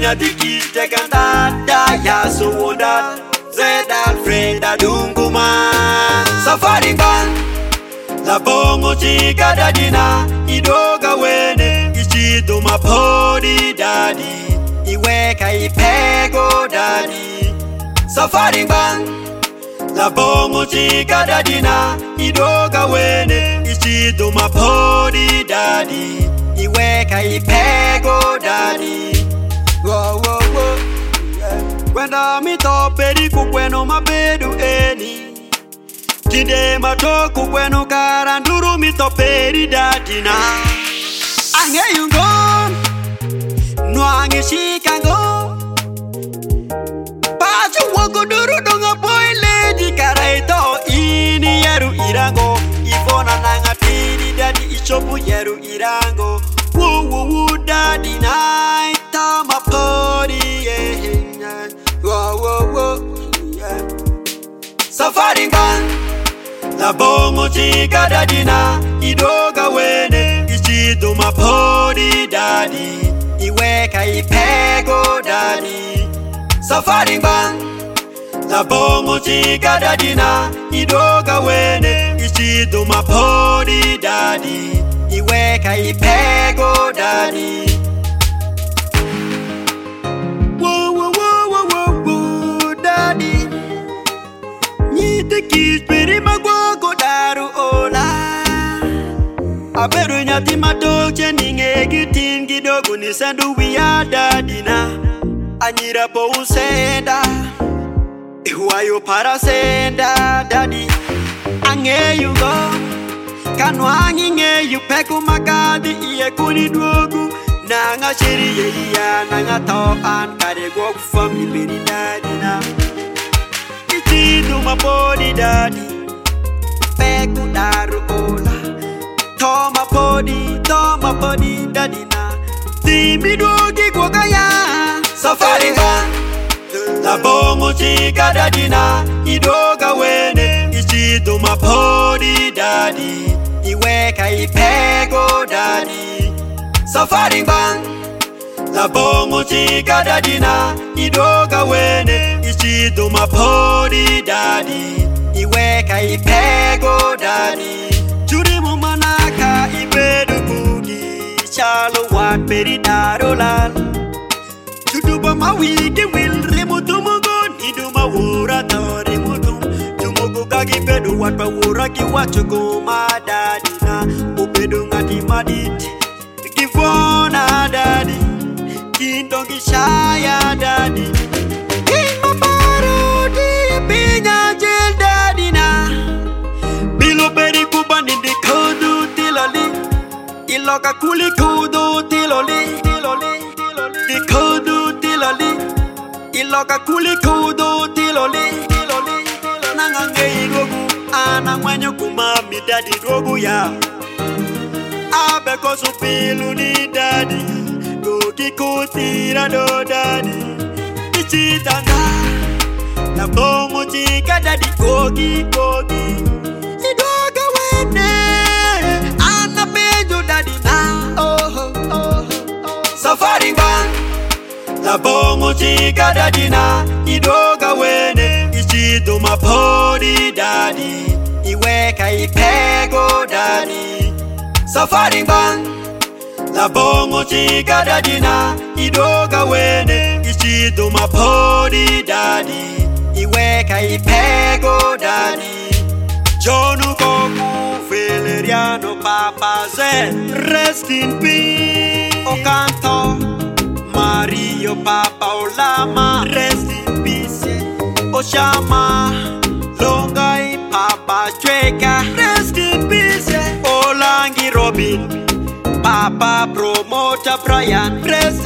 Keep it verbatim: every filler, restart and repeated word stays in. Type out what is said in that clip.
nyati kite kantata ya suwonda Zedal freda dunguma Safari ban La bongo chika dadina Idoga wene Ichido mapodi dadi Iweka ipego dadi Safari ban La bongo chika dadina Idoga wene Ichido mapodi dadi Iweka ipego dadi Whoa, whoa, whoa, yeah. Kwenda mitoperi kukweno mabedu eni Kide matoku kweno karanduru mitoperi dadina Ange yungo Nwange shikango Pachu wako duru donga boy lady Karaito ini yeru irango Ivona nanga piri dadi ichobu yeru irango Woo woo woo daddy night Tama podi yeah Whoa whoa whoa yeah Safari ban La bongo chika dadina Idoga wene Ichido mapodi daddy Iweka ipego daddy Safari ban La bongo chika dadina Idoga wene Ichido mapodi daddy Iweka ipego daddy Whoa whoa whoa whoa whoa whoa daddy Nyite kisperi magwago daru ola Aberu nyati madoche ninge gitin gidogo ni sendu wiya daddy na Anyira po usenda Ihuayo para senda daddy Ange yugo Kanwangi nge yupeku makadi iye kuni duogu Nanga shiri ye iya nanga toan Kare gogu family beri daddy na Ichidu mapodi daddy Peku daru ola Toma podi, toma podi daddy na Timi duogi kwa kaya Safari ban La bongo chika daddy na Idoga wene Ichidu mapodi daddy Iweka ipego daddy Safari ban La bongo chika dadina Idoga wene Ichido mapodi daddy Iweka ipego daddy Churi mumanaka ibedu bugi Chalo wat peri darolan Chuduba mawigi wil remutu mugun Iduma wura to remutu Tumugu kagi bedu wat pa wura ki wachugu ma dadina Ubedu ngati maditi Kifona daddy Kindongi shaya daddy Kima parodi Pinya jil daddy na Bilo peri kubani di kudu tiloli Iloka kuli kudu tiloli Di kudu tiloli Iloka kuli kudu tiloli Nangange igogu Ana mwenyo kumami daddy rogu ya Abe kosu pilu ni daddy Gogi kutira do daddy Ichitanga La bongo chika daddy Gogi gogi Idoga wene Ana pejo daddy na Oh oh oh oh Safari ban La bongo chika daddy na Idoga wene Ichido mapodi daddy Iweka ipego daddy Safari ban La bongo chika dadina Idoga wene Ichido mapodi daddy Iweka ipego daddy Jonu koku Feleriano Papa Zen Rest in peace Okanto Mario Papa Olama Rest in peace Oshama Longai Papa Chweka Rest in peace Olangi Robin Papa Promoter Brian Rest